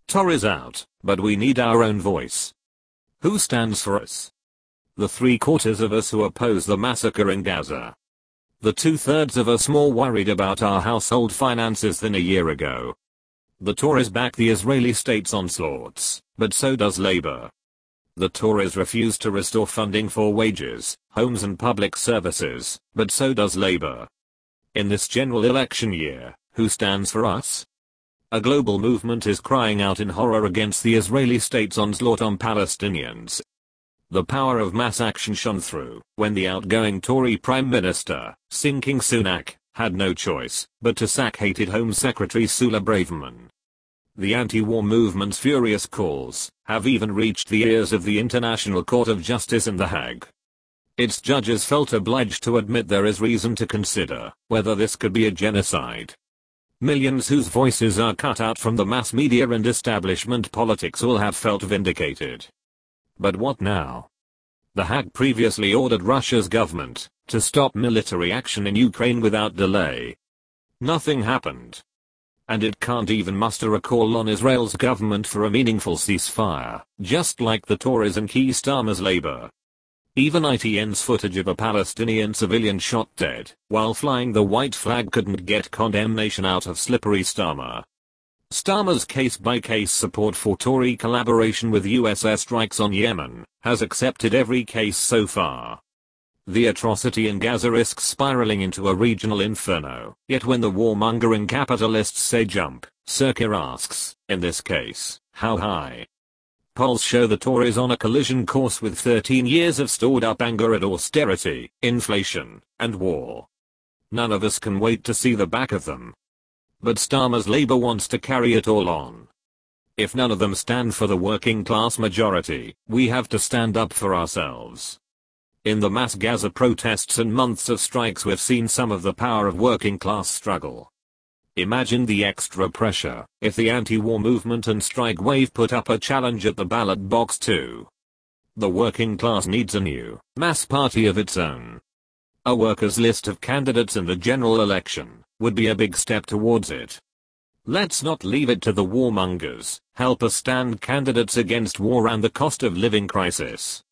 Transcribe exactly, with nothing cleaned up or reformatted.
Tories out, but we need our own voice. Who stands for us? The three quarters of us who oppose the massacre in Gaza. The two-thirds of us more worried about our household finances than a year ago. The Tories back the Israeli state's onslaughts, but so does Labour. The Tories refuse to restore funding for wages, homes and public services, but so does Labour. In this general election year, who stands for us? A global movement is crying out in horror against the Israeli state's onslaught on Palestinians. The power of mass action shone through when the outgoing Tory Prime Minister, Sinking Sunak, had no choice but to sack hated Home Secretary Suella Braverman. The anti-war movement's furious calls have even reached the ears of the International Court of Justice in The Hague. Its judges felt obliged to admit there is reason to consider whether this could be a genocide. Millions whose voices are cut out from the mass media and establishment politics will have felt vindicated. But what now? The Hague previously ordered Russia's government to stop military action in Ukraine without delay. Nothing happened. And it can't even muster a call on Israel's government for a meaningful ceasefire, just like the Tories and Keir Starmer's Labour. Even I T N's footage of a Palestinian civilian shot dead while flying the white flag couldn't get condemnation out of slippery Starmer. Starmer's case-by-case support for Tory collaboration with U S airstrikes on Yemen has accepted every case so far. The atrocity in Gaza risks spiraling into a regional inferno, yet when the warmongering capitalists say jump, Sirkir asks, in this case, how high? Polls show the Tories on a collision course with thirteen years of stored-up anger at austerity, inflation, and war. None of us can wait to see the back of them. But Starmer's Labour wants to carry it all on. If none of them stand for the working class majority, we have to stand up for ourselves. In the mass Gaza protests and months of strikes we've seen some of the power of working class struggle. Imagine the extra pressure if the anti-war movement and strike wave put up a challenge at the ballot box too. The working class needs a new, mass party of its own. A workers' list of candidates in the general election would be a big step towards it. Let's not leave it to the warmongers. Help us stand candidates against war and the cost of living crisis.